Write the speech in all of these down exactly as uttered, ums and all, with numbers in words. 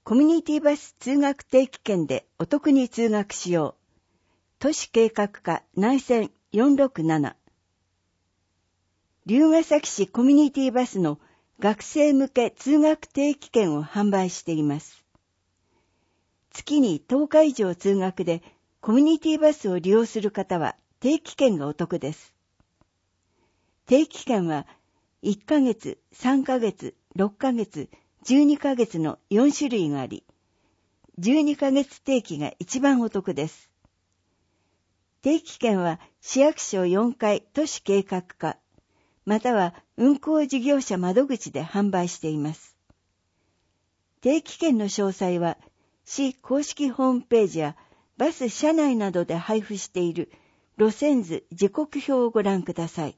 コミュニティバス通学定期券でお得に通学しよう。都市計画課内線よんろくなな。龍ケ崎市コミュニティバスの学生向け通学定期券を販売しています。月にとおか以上通学でコミュニティバスを利用する方は定期券がお得です。定期券はいっかげつ、さんかげつ、ろっかげつ、じゅうにかげつのよん種類があり、じゅうにかげつ定期が一番お得です。定期券は市役所よんかい都市計画課、または運行事業者窓口で販売しています。定期券の詳細は市公式ホームページやバス車内などで配布している路線図時刻表をご覧ください。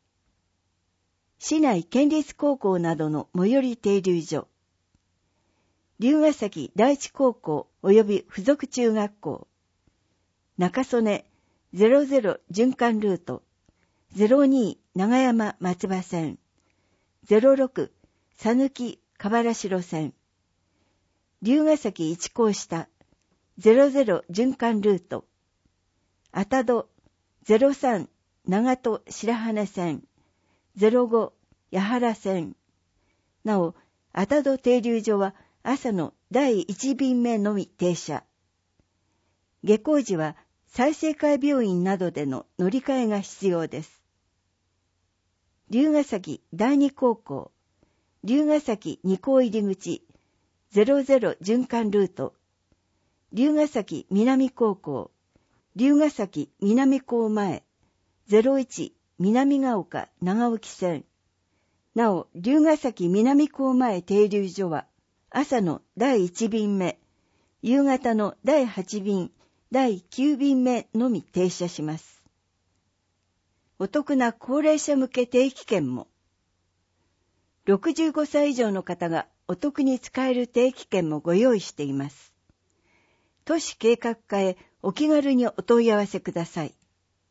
市内県立高校などの最寄り停留所、龍ケ崎第一高校及び附属中学校、中曽根ゼロゼロ循環ルート、ゼロに長山松葉線、ゼロろくさぬき河原城線、龍ケ崎一高下、ゼロゼロ循環ルート、あたどゼロさん長門白羽線、ゼロご八原線。なお、あたど停留所は朝のだいいち便目のみ停車。下校時は済生会病院などでの乗り換えが必要です。龍ケ崎第二高校、龍ケ崎二高入口、ゼロゼロ循環ルート、龍ケ崎南高校、龍ケ崎南高前、ゼロいち南ヶ丘長沖線。なお、龍ケ崎南高前停留所は朝のだいいち便目、夕方のだいはち便、だいきゅう便目のみ停車します。お得な高齢者向け定期券も。ろくじゅうごさい以上の方がお得に使える定期券もご用意しています。都市計画課へお気軽にお問い合わせください。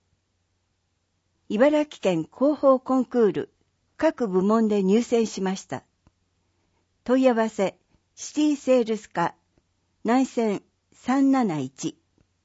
茨城県広報コンクール各部門で入選しました。問い合わせシティセールス課内線さんなないち。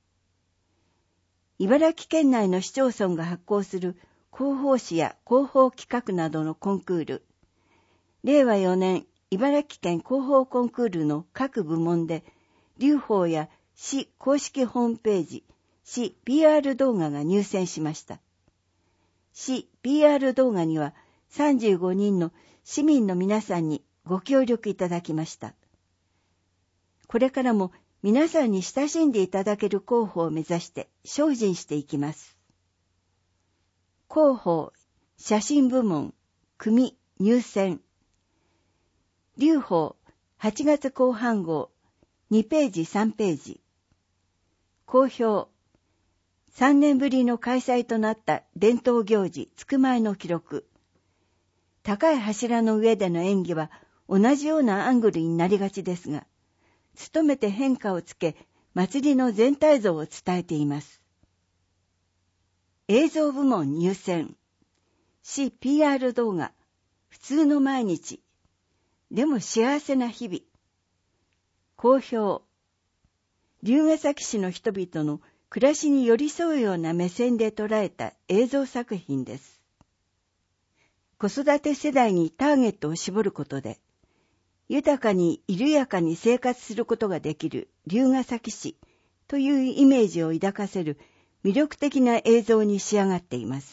茨城県内の市町村が発行する広報誌や広報企画などのコンクール、れいわよねん茨城県広報コンクールの各部門で、留保や市公式ホームページ、市 ピーアール 動画が入選しました。市 ピーアール 動画にはさんじゅうごにんの市民の皆さんにご協力いただきました。これからも皆さんに親しんでいただける広報を目指して精進していきます。広報、写真部門、組、入選。留保、はちがつこう半号、にページさんページ。好評、さんねんぶりの開催となった伝統行事、つくまいの記録。高い柱の上での演技は同じようなアングルになりがちですが、努めて変化をつけ、祭りの全体像を伝えています。映像部門入選。市 ピーアール 動画、普通の毎日。でも幸せな日々。好評。龍ケ崎市の人々の暮らしに寄り添うような目線で捉えた映像作品です。子育て世代にターゲットを絞ることで、豊かに緩やかに生活することができる龍ケ崎市というイメージを抱かせる魅力的な映像に仕上がっています。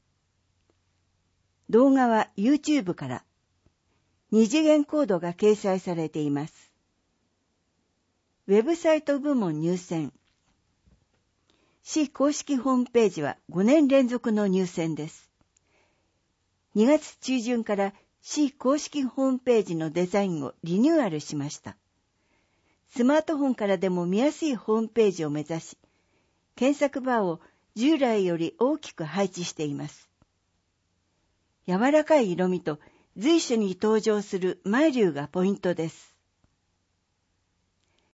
動画は YouTube から二次元コードが掲載されています。ウェブサイト部門入選。市公式ホームページはごねん連続の入選です。にがつ中旬から市公式ホームページのデザインをリニューアルしました。スマートフォンからでも見やすいホームページを目指し、検索バーを従来より大きく配置しています。柔らかい色味と随所に登場するマイリュウがポイントです。